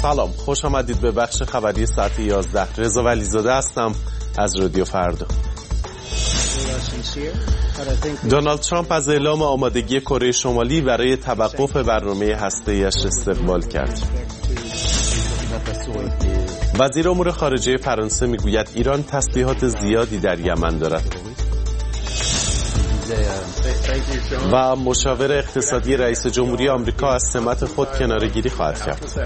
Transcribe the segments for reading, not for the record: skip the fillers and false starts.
سلام، خوش آمدید به بخش خبری ساعت 11. رضا ولیزاده هستم از رادیو فردا. دونالد ترامپ از اعلام آمادگی کره شمالی برای توقف برنامه هسته‌ایش استقبال کرد. وزیر امور خارجه فرانسه میگوید ایران تسلیحات زیادی در یمن دارد. و مشاور اقتصادی رئیس جمهوری آمریکا از سمت خود کناره‌گیری خواهد کرد.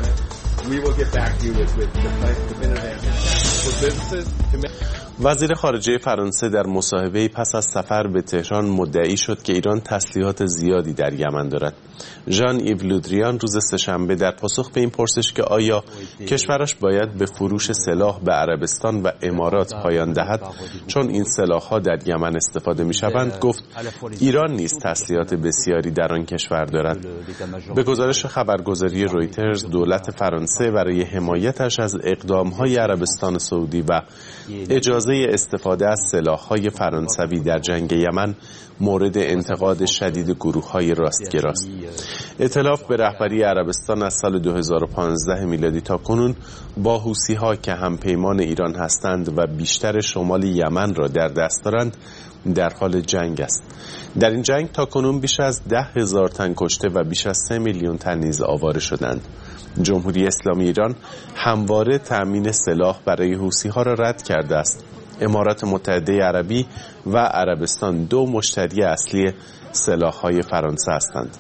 وزیر خارجه فرانسه در مصاحبه‌ای پس از سفر به تهران مدعی شد که ایران تسلیحات زیادی در یمن دارد. ژان ایو لودریان روز سه‌شنبه در پاسخ به این پرسش که آیا کشورش باید به فروش سلاح به عربستان و امارات پایان دهد چون این سلاح‌ها در یمن استفاده می‌شوند، گفت ایران نیز تسلیحات بسیاری در آن کشور دارد. به گزارش خبرگزاری رویترز، دولت فرانسه برای حمایتش از اقدام‌های عربستان سعودی و اجازه استفاده از سلاح‌های فرانسوی در جنگ یمن مورد انتقاد شدید گروه‌های راستگراست. ائتلاف به رهبری عربستان از سال 2015 میلادی تا کنون با حوثی‌ها که همپیمان ایران هستند و بیشتر شمال یمن را در دست دارند در حال جنگ است. در این جنگ تا کنون بیش از 10,000 تن کشته و بیش از 3 میلیون تن نیز آواره شدند. جمهوری اسلامی ایران همواره تأمین سلاح برای حوثی‌ها را رد کرده است. امارات متحده عربی و عربستان دو مشتری اصلی سلاح‌های فرانسه هستند.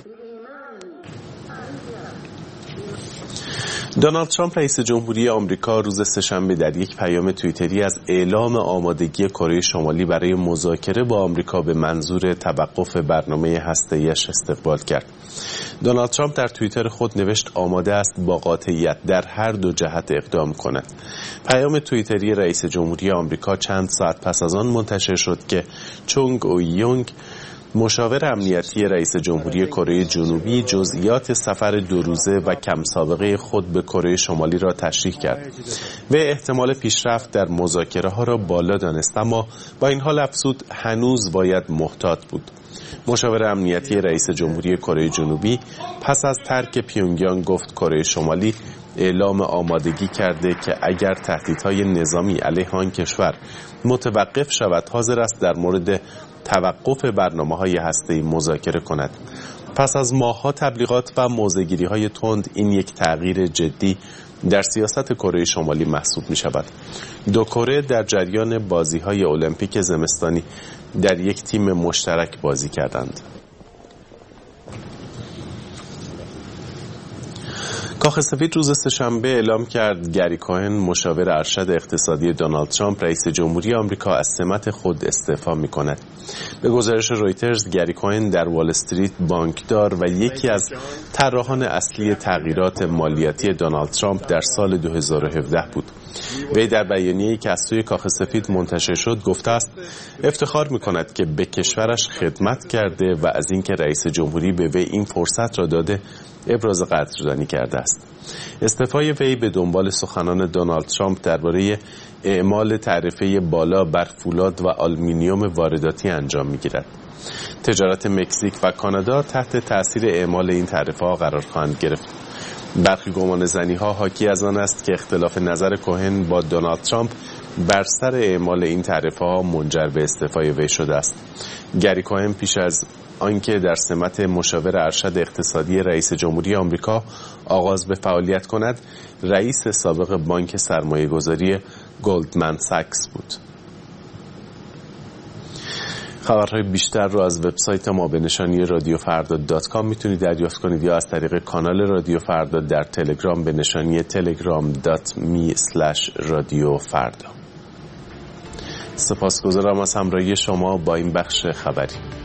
دونالد ترامپ رئیس جمهوری آمریکا روز سه‌شنبه در یک پیام توییتری از اعلام آمادگی کره شمالی برای مذاکره با آمریکا به منظور توقف برنامه هسته‌ایش استقبال کرد. دونالد ترامپ در توییتر خود نوشت آماده است با قاطعیت در هر دو جهت اقدام کند. پیام توییتری رئیس جمهوری آمریکا چند ساعت پس از آن منتشر شد که چونگ او یونگ، مشاور امنیتی رئیس جمهوری کره جنوبی، جزئیات سفر 2 روزه و کم سابقه خود به کره شمالی را تشریح کرد و احتمال پیشرفت در مذاکره‌ها را بالا دانست، اما با این حال افزود هنوز باید محتاط بود. مشاور امنیتی رئیس جمهوری کره جنوبی پس از ترک پیونگیانگ گفت کره شمالی اعلام آمادگی کرده که اگر تهدیدهای نظامی علیه آن کشور متوقف شود حاضر است در مورد توقف برنامه‌های هسته‌ای مذاکره کند. پس از ماه‌ها تبلیغات و موضع‌گیری‌های تند، این یک تغییر جدی در سیاست کره شمالی محسوب می‌شود. دو کره در جریان بازی‌های المپیک زمستانی در یک تیم مشترک بازی کردند. کاخ سفید روز سه‌شنبه اعلام کرد گری کوهن، مشاور ارشد اقتصادی دونالد ترامپ رئیس جمهوری آمریکا، از سمت خود استعفا می‌کند. به گزارش رویترز، گری کوهن در وال استریت بانکدار و یکی از طراحان اصلی تغییرات مالیاتی دونالد ترامپ در سال 2017 بود. وی در بیانیه‌ای که از سوی کاخ سفید منتشر شد گفته است افتخار می‌کند که به کشورش خدمت کرده و از اینکه رئیس جمهوری به وی این فرصت را داده ابراز قدردانی کرده است. استعفای وی به دنبال سخنان دونالد ترامپ درباره اعمال تعرفه بالا بر فولاد و آلومینیوم وارداتی انجام می‌گیرد. تجارت مکزیک و کانادا تحت تأثیر اعمال این تعرفه‌ها قرار خواهند گرفت. برخی گمانه‌زنی‌ها حاکی از آن است که اختلاف نظر کوهن با دونالد ترامپ بر سر اعمال این تعرفه‌ها منجر به استعفای وی شده است. گری کوهن پیش از آنکه در سمت مشاور ارشد اقتصادی رئیس جمهوری آمریکا آغاز به فعالیت کند، رئیس سابق بانک سرمایه‌گذاری گلدمن ساکس بود. خبرهای بیشتر رو از وبسایت ما به نشانی radiofrda.com میتونید دریافت کنید یا از طریق کانال رادیو فردا در تلگرام به نشانی telegram.me/radiofrda. سپاسگزارم از همراهی شما با این بخش خبری.